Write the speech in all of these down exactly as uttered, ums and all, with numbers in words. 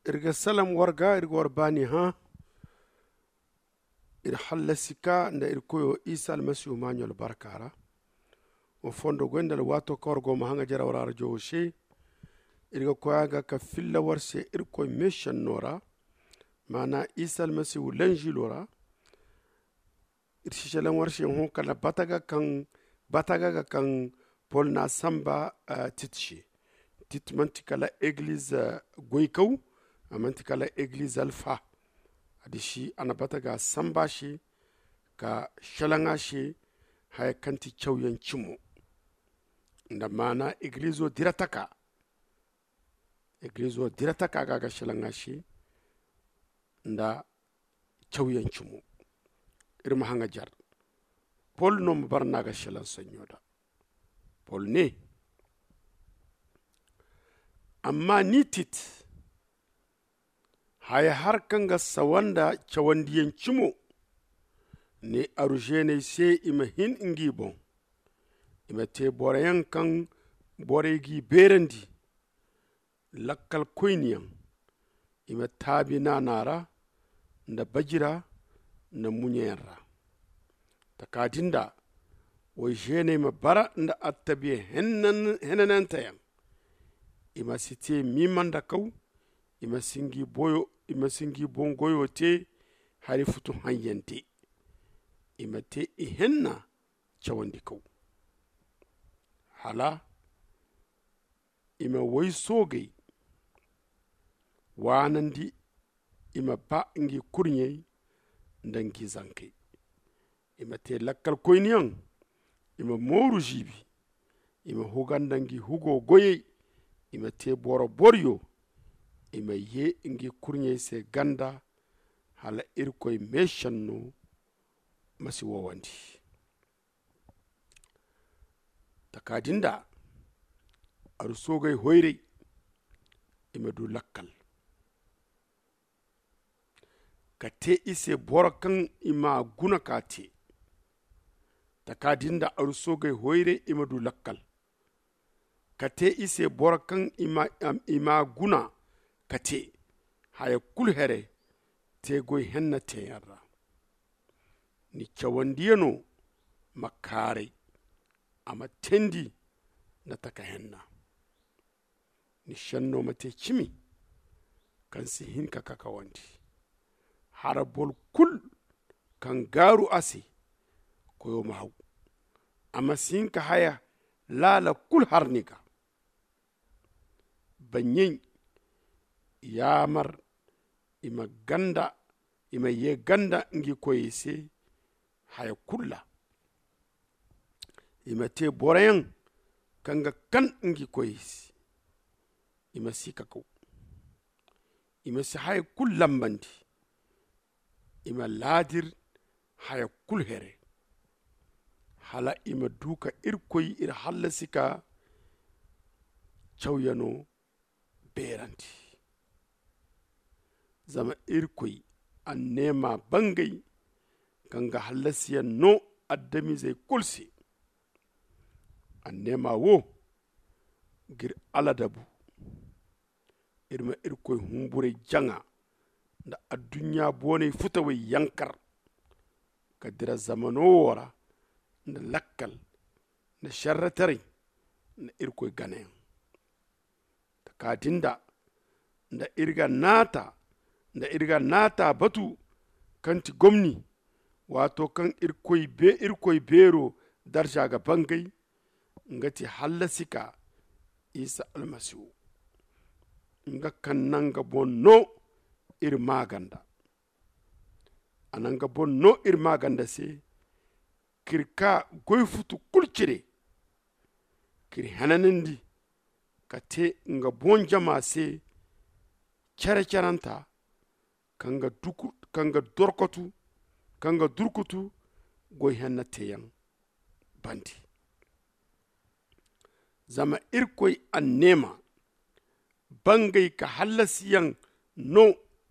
irga salam warga irga warbani ha ir hallasika nda irkoyo isa almasihu mañol barkara o fondo gwendal wato korgo ma hanga jara wara jowshe irga koyaga ka filla warse irkoy mission nora mana isa almasihu lanji lora irshishalan warshe hon kana bataga kan bataga kan pol na samba uh, titshi tit mantikala église uh, goykaw amantikala église alpha adishi anabataga samba shi ka shalanga shi haya kanti chawyan chimo nda mana église o dirataka église o dirataka ga shalanga shi nda chawyan chimo irma hanga jar pol no barna ga shalan sanyoda pol ne amma nitit haya har kanga sawanda chawandiyen chimo ne arujene se ima hin ingi bon ima te borayan kan boregi berandi lakkal koyniyan ima tabi na nara nda bajira na munyera takadinda wo jene ma bara nda attabi hennan henanantayan ima site mimanda kaw ima singi boyo ima singi bongoyo te hari futu hanyante ima te ihenna chawandi kaw hala ima woy sogay wanandi ima ba ngi kurnye ndangi zanke ima te lakkal koyniyan ima moru jibi ima hugandangi hugo goye ima te boro boryo ima ye ngi kurnye se ganda hala irkoy meshanno masi wowandi takadinda aru sogay hoyre ima du lakkal kate ise borokan ima guna kate takadinda aru sogay hoyre ima du lakkal kate ise borokan ima um, ima guna kate haya kulhere te goy henna te yarra ni chawandiyano makare ama tendi na taka henna ni shanno mate chimi kansi hinka kakawandi harabol kul kan garu ase koyo mahaw ama sinka haya lala kul harnika banyen yamar ima ganda ima ye ganda ngi koyese haya kulla ima te borayan kanga kan ngi koyese ima sika ko ima si haya kullam bandi ima ladir haya kul here hala ima duka irkoy ir hallasika chawyano beranti zama irkoy annema bangay kanga hallasiya no addami zai kulsi annema wo gir aladabu irma irkoy humbure janga nda addunya bone futawe yankar kadira zamano wara nda lakkal nda sharratari nda irkoy gane takadinda nda irga nata nda irga nata batu kanti gomni wato kan irkoy be irkoy bero darja ga bangay ngati hallasika isa almasihu nga kannanga bonno ir maganda ananga bonno ir maganda se kirka goy futu kulcire kir hananindi kate nga bon jama se cara caranta kanga duku kanga dorkotu kanga durkutu goy hanna teyan bandi zama irkoy annema bangay ka hallasiyan no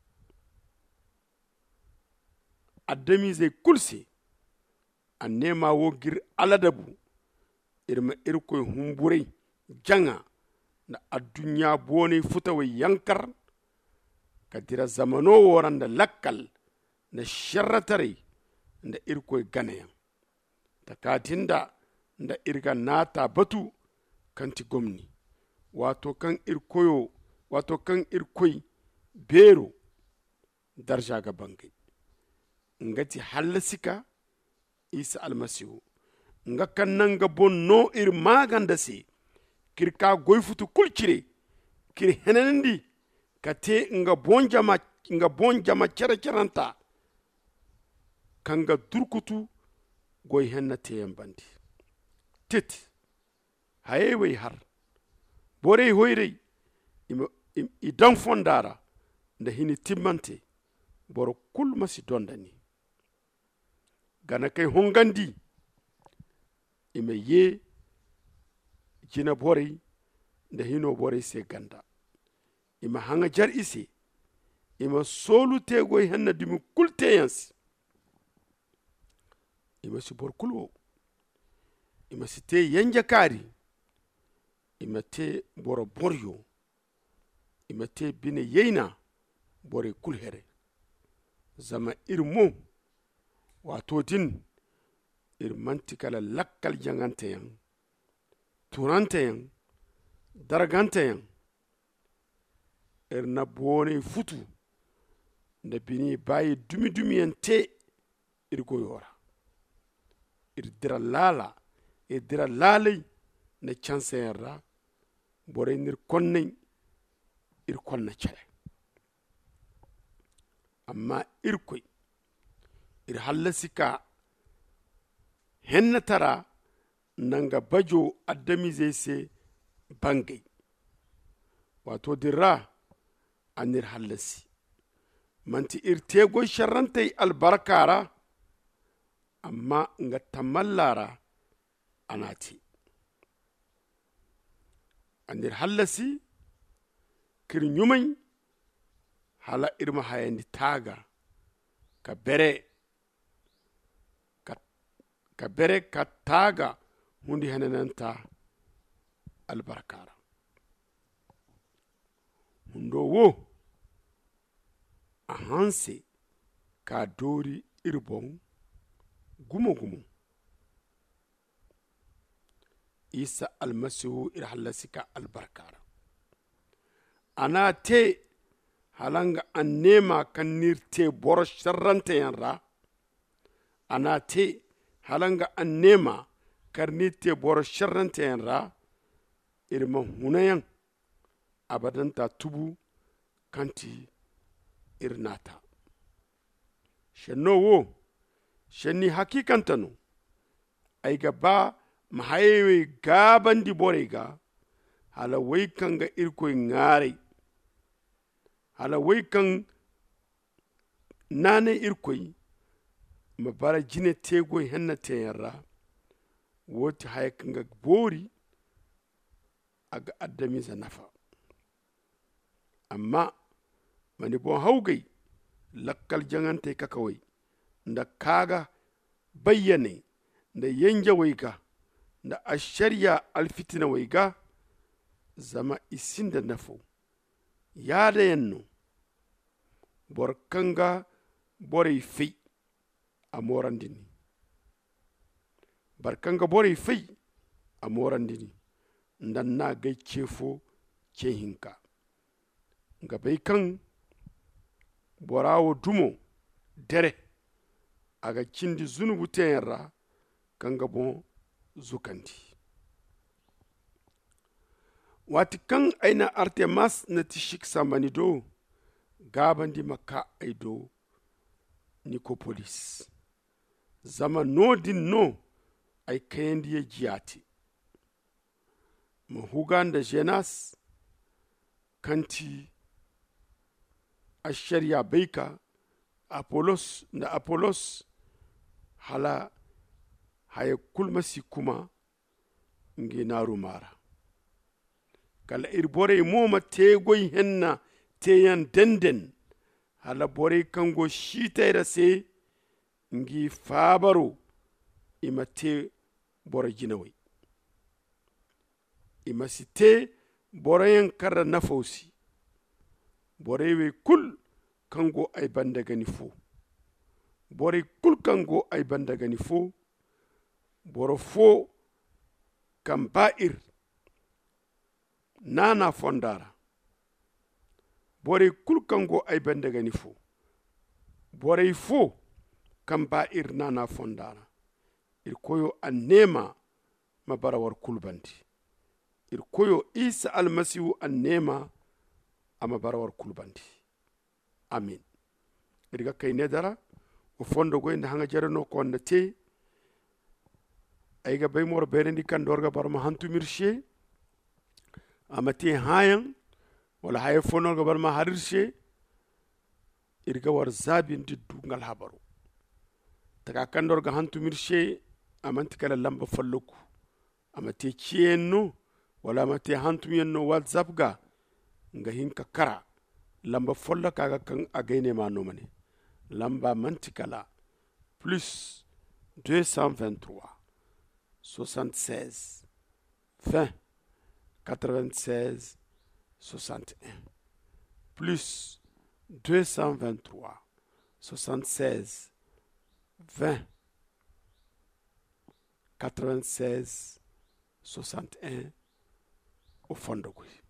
addami zai kulse annema wo gir aladabu irma irkoy humburai janga na addunya bone futawa yankar ka dira zamano woran da lakkal na sharratare da irkoi ganayan ta katin da da irga nata batu kanti gomni wato kan irkoyo wato kan irkoi bero darja ga bangai ngati hallasika isa almasihu nga kan nan ga bonno ir maganda se kirka goy futu kulcire kir henandi kate nga bonjama nga bonjama cere ceranta kanga durkutu goy henna teyen bandi tit hayewe har bore hoyre ima idan fondara nda hini timmante boro kul masi dondani gana kay hongandi ima ye jina bore nda hino bore se ganda ima hanga jar ise ima solu te goy henna dimi kulte yansi ima si bor kulwo ima si te yanja kari ima te boro boryo ima te bine yeyna bore kulhere zama irmo wato din irmantikala lakkal jangante yang turante yang daragante yang irna bone futu da bini bayi dumi dumi yante irgoyora irdira lala irdira lalai na chance yarra bore nir konne ir konna chale amma irkoy ir hallasika henna tara nanga bajo addami zai se bangai wato dirra anir hallasi manti irtego sharrantai albarkara amma nga tamallara anati anir hallasi kir nyumai hala irma hayandi taga ka bere ka, ka bere ka taga hundi hanananta albarkara hundo wo a hanse ka dori irbon gumo gumo isa almasihu irhallasika albarkara ana te halanga an nema kan nirte boro sharrante yanra ana te halanga an nema kar nirte boro sharrante yanra irma hunayan abadan ta tubu kanti irnata shenno wo shenni hakikantano ay gaba mahayewe gabandi borega hala way kanga irkoy ngare hala way kan nane irkoy mabara jine tegoy henna teyarra woti hay kanga bori aga addami za nafa amma mani bon hawgay lakkal jangante kakawai nda kaga bayyane nda yanja wayga nda ashariya alfitina wayga zama isinda nafo yada yanno borkanga bore fi amorandini barkanga bore fi amorandini ndan na gay chefo chehinka nga bay kan borawo dumo dere aga cindi zunubu tenra kanga bon zukandi wati kan aina artemas na tishik samani do gabandi maka aido nikopolis zama no din no ay kendi ye jiati mahuganda jenas kanti ashariya beika apolos na apolos hala haye kulmasi kuma ngi naru mara kala ir bore moma tegoy henna teyan denden hala bore kango shitayra se ngi fabaro ima te bore jinawai ima site bore yan karra nafausi borey we kul kango ay banda gani fo borey kul kango ay banda gani fo boro fo kam ba'ir nana fondara borey kul kango ay banda gani fo borey fo kam ba'ir nana fondara ir koyo annema mabarawar kulbandi ir koyo isa almasihu annema ama barawar kulbandi amin irga kay nedara o fondo go inda hanga jarano ko na te ayga bay mor berendi kan dorga barma hantu mirshe amati hayan wala haye fono ga barma harirshe irga war zabin diddu ngal habaru taga kan dorga hantu mirshe amanti kala lamba falluku amati kiyenno wala amati hantu yenno whatsapp ga nga hinka kara lamba folla kaga kan agayne ma no mane lamba mantikala plus deux cent vingt-trois soixante-seize vingt quatre-vingt-seize soixante et un plus deux cent vingt-trois soixante-seize vingt quatre-vingt-seize soixante et un au fond de